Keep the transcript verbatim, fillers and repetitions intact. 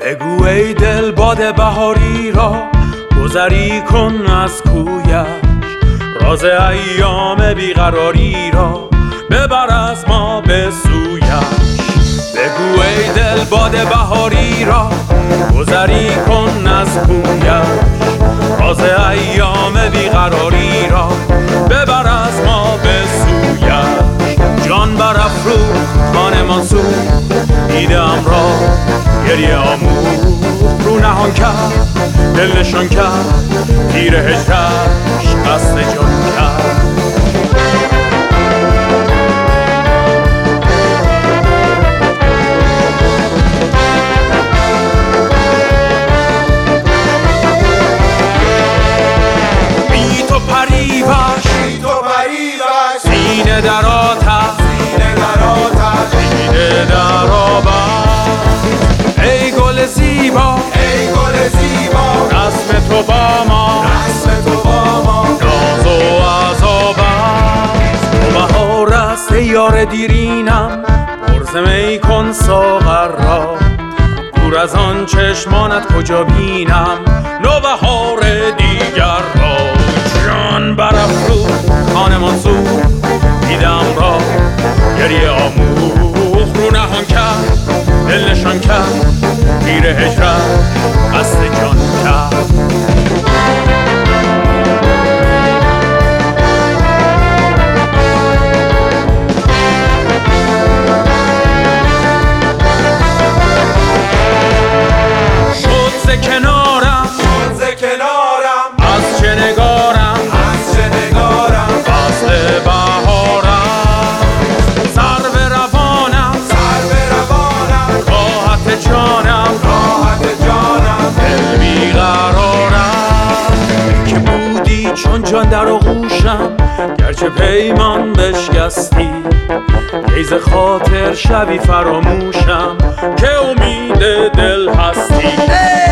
بگو ای دل باد بهاری را گذری کن از کویش، راز ایام بیقراری را ببر از ما به سویش. بگو ای دل باد بهاری را گذری کن از کویش، راز ایام بیقراری را ببر از ما به سویش. جان برافروخت خانه منصور، دیدم را گریه آمود رو نهان کرد، دل نشان کرد تیر هجرش قصد جان کرد. بی تو پریوش سینه در آتش، دیده در آبش. ای گل زیبا ای گل زیبا رسم تو با ما، رسم تو با ما ناز و عذاب است. تو بهار است ای یار دیرینم، پرز می کن ساغر را. دور از آن چشمانت کجا بینم نوبهار دیگر را. جان برافروخت خانه منصور، دیدم را گریه آموخت رو نهان کرد، دل نشان کرد تیر هجرت قصد جان کرد. شد ز کنارم شد ز کنارم از چه نگارم، از چه نگارم فصل بهارم. سر به روانم سر به روانم راحت جانم، راحت جانم دل بیقرارم. که بودی چون جان در آغوشم، گرچه پیمان بشکستی ایز خاطر شبی فراموشم که امید دل هستی.